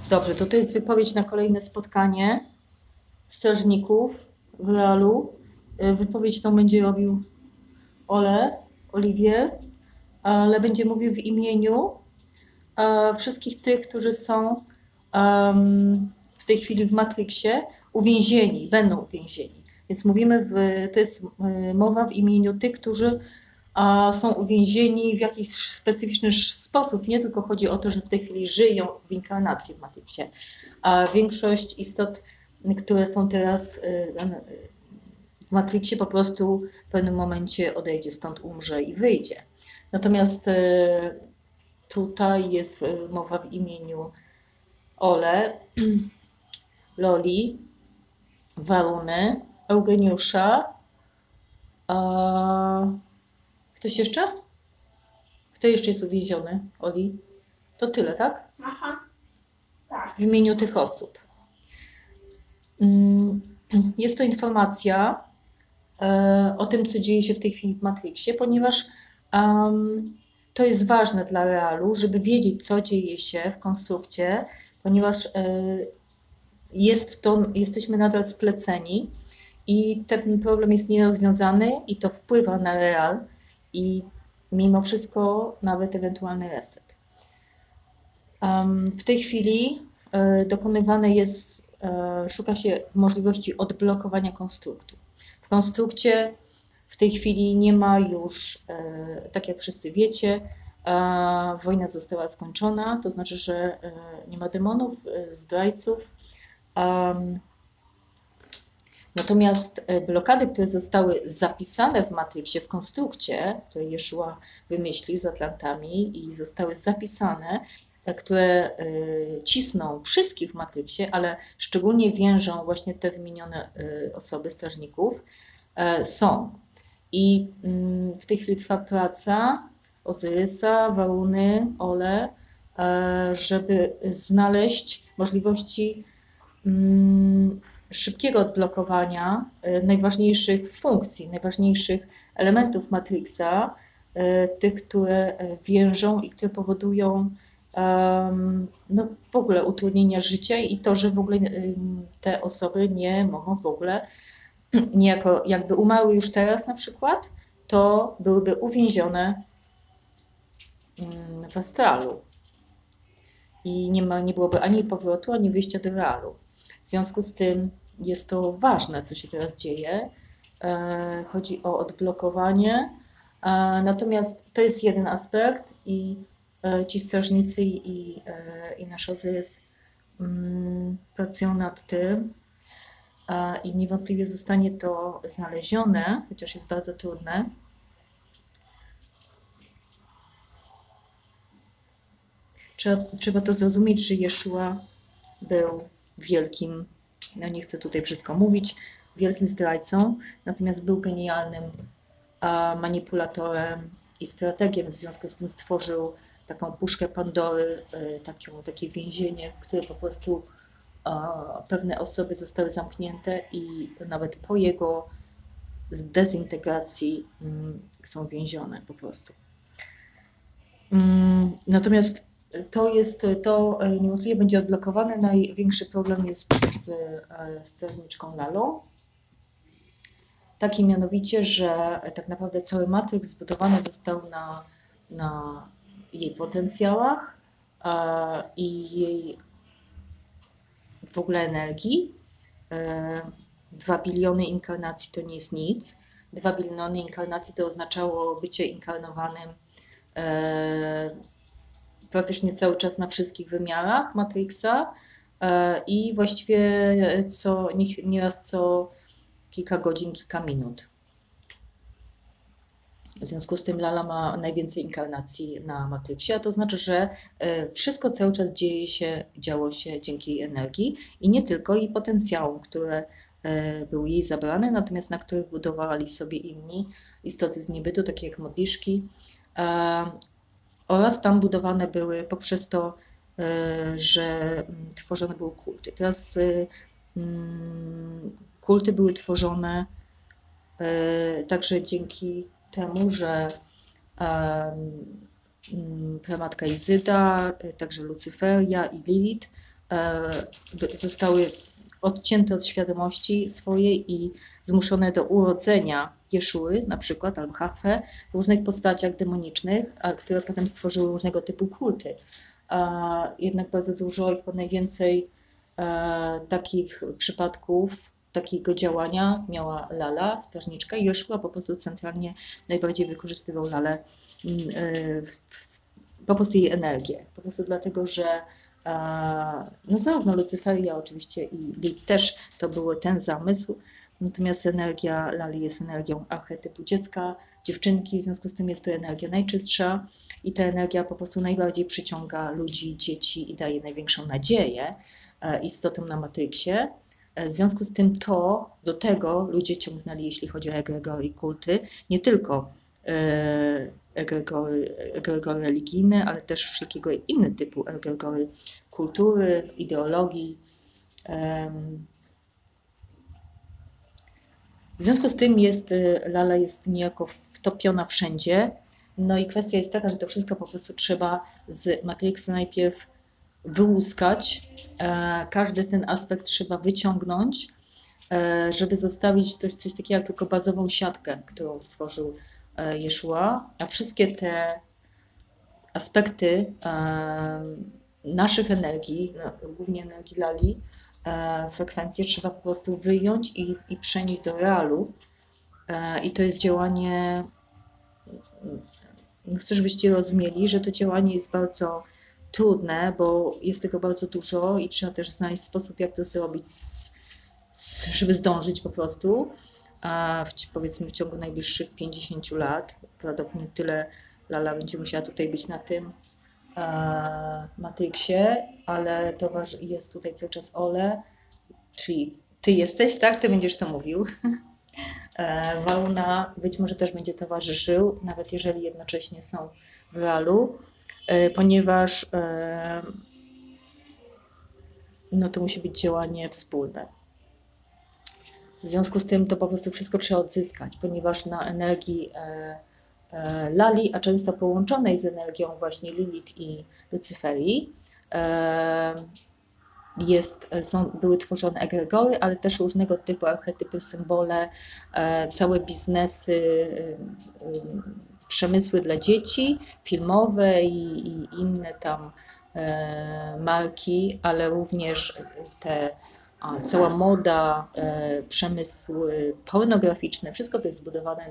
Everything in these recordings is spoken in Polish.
Dobrze, to jest wypowiedź na kolejne spotkanie strażników w realu. Wypowiedź tą będzie robił Olivier, ale będzie mówił w imieniu wszystkich tych, którzy są w tej chwili w Matrixie uwięzieni, będą uwięzieni. Więc mówimy, to jest mowa w imieniu tych, którzy są uwięzieni w jakiś specyficzny sposób. Nie tylko chodzi o to, że w tej chwili żyją w inkarnacji w Matrixie, a większość istot, które są teraz w Matrixie, po prostu w pewnym momencie odejdzie stąd, umrze i wyjdzie. Natomiast tutaj jest mowa w imieniu Ole, Loli, Waruny, Eugeniusza. Ktoś jeszcze? Kto jeszcze jest uwięziony, Oli? To tyle, tak? Aha, tak. W imieniu tych osób. Jest to informacja o tym, co dzieje się w tej chwili w Matrixie, ponieważ to jest ważne dla realu, żeby wiedzieć, co dzieje się w konstrukcie, ponieważ jesteśmy nadal spleceni i ten problem jest nierozwiązany i to wpływa na real i mimo wszystko nawet ewentualny reset. W tej chwili dokonywane jest, szuka się możliwości odblokowania konstruktu. W konstrukcie w tej chwili nie ma już, tak jak wszyscy wiecie, wojna została skończona, to znaczy, że nie ma demonów, zdrajców. Natomiast blokady, które zostały zapisane w Matrixie, w konstrukcie, które Jeszua wymyślił z Atlantami i zostały zapisane, które cisną wszystkich w Matrixie, ale szczególnie więżą właśnie te wymienione osoby, strażników, są. I w tej chwili trwa praca Ozyrysa, Waruny, Ole, żeby znaleźć możliwości szybkiego odblokowania najważniejszych funkcji, najważniejszych elementów Matrixa, tych, które więżą i które powodują no, w ogóle utrudnienia życia i to, że w ogóle te osoby nie mogą w ogóle, niejako jakby umarły już teraz na przykład, to byłyby uwięzione w astralu i nie byłoby ani powrotu, ani wyjścia do realu. W związku z tym jest to ważne, co się teraz dzieje. Chodzi o odblokowanie. Natomiast to jest jeden aspekt i ci strażnicy i nasz Ozyrys pracują nad tym i niewątpliwie zostanie to znalezione, chociaż jest bardzo trudne. Trzeba to zrozumieć, że Jeszua był wielkim, no nie chcę tutaj brzydko mówić, wielkim zdrajcą, natomiast był genialnym manipulatorem i strategiem, w związku z tym stworzył taką puszkę Pandory, takie więzienie, w które po prostu pewne osoby zostały zamknięte i nawet po jego dezintegracji są więzione po prostu. Natomiast to niewątpliwie będzie odblokowane. Największy problem jest z strażniczką Lalą. Taki mianowicie, że tak naprawdę cały Matrix zbudowany został na jej potencjałach i jej w ogóle energii. 2 biliony inkarnacji to nie jest nic. 2 biliony inkarnacji to oznaczało bycie inkarnowanym praktycznie cały czas na wszystkich wymiarach Matrixa i właściwie nieraz co kilka godzin, kilka minut. W związku z tym Lala ma najwięcej inkarnacji na Matrixie, a to znaczy, że wszystko cały czas działo się dzięki jej energii i nie tylko jej potencjałom, które były jej zabrane, natomiast na których budowali sobie inni istoty z niebytu, takie jak modliszki, oraz tam budowane były poprzez to, że tworzone były kulty. Teraz kulty były tworzone także dzięki temu, że pramatka Izyda, także Lucyferia i Lilith zostały odcięte od świadomości swojej i zmuszone do urodzenia Jeszuły na przykład, albo Jahwe, w różnych postaciach demonicznych, które potem stworzyły różnego typu kulty. Jednak bardzo dużo ich, najwięcej takich przypadków, takiego działania miała Lala, strażniczka, i Jeszua po prostu centralnie najbardziej wykorzystywał Lalę, po prostu jej energię. Po prostu dlatego, że no zarówno Lucyferia oczywiście i Lilith też to był ten zamysł, natomiast energia Lali jest energią archetypu dziecka, dziewczynki, w związku z tym jest to energia najczystsza i ta energia po prostu najbardziej przyciąga ludzi, dzieci i daje największą nadzieję istotom na Matrixie. W związku z tym do tego ludzie ciągnęli, jeśli chodzi o egregory i kulty, nie tylko egregory religijne, ale też wszelkiego innego typu egregory kultury, ideologii. W związku z tym Lala jest niejako wtopiona wszędzie. No i kwestia jest taka, że to wszystko po prostu trzeba z Matrixa najpierw wyłuskać. Każdy ten aspekt trzeba wyciągnąć, żeby zostawić coś takiego jak tylko bazową siatkę, którą stworzył Jeszua, a wszystkie te aspekty naszych energii, głównie energii Lali, frekwencje trzeba po prostu wyjąć i przenieść do realu. I to jest działanie, chcę, żebyście rozumieli, że to działanie jest bardzo trudne, bo jest tego bardzo dużo i trzeba też znaleźć sposób, jak to zrobić, żeby zdążyć po prostu. Powiedzmy w ciągu najbliższych 50 lat, prawdopodobnie tyle Lala będzie musiała tutaj być na tym Matrixie, ale jest tutaj cały czas Ole, czyli ty jesteś, tak? Ty będziesz to mówił. Waluna być może też będzie towarzyszył, nawet jeżeli jednocześnie są w realu, ponieważ no to musi być działanie wspólne. W związku z tym to po prostu wszystko trzeba odzyskać, ponieważ na energii Lali, a często połączonej z energią właśnie Lilith i Lucyferii, były tworzone egregory, ale też różnego typu archetypy, symbole, całe biznesy, przemysły dla dzieci, filmowe i inne tam marki, ale również cała moda, przemysły pornograficzne, wszystko to jest zbudowane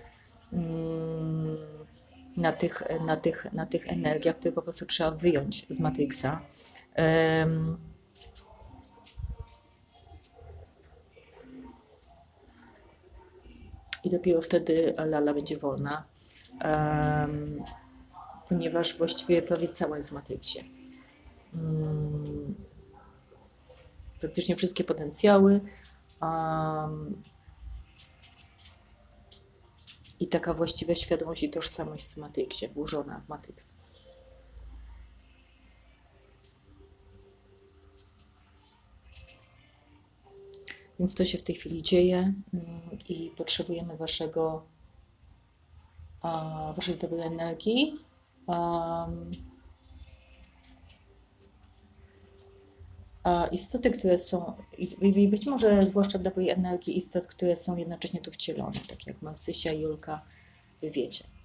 na tych energiach, które po prostu trzeba wyjąć z Matrixa. I dopiero wtedy Lala będzie wolna, ponieważ właściwie prawie cała jest w Matrixie. Praktycznie wszystkie potencjały i taka właściwa świadomość i tożsamość w Matrixie, włożona w Matrix. Więc to się w tej chwili dzieje i potrzebujemy waszej dobrej energii. A istoty, które są, i być może zwłaszcza dobrej energii istot, które są jednocześnie tu wcielone, tak jak Marcysia, Julka, wy wiecie.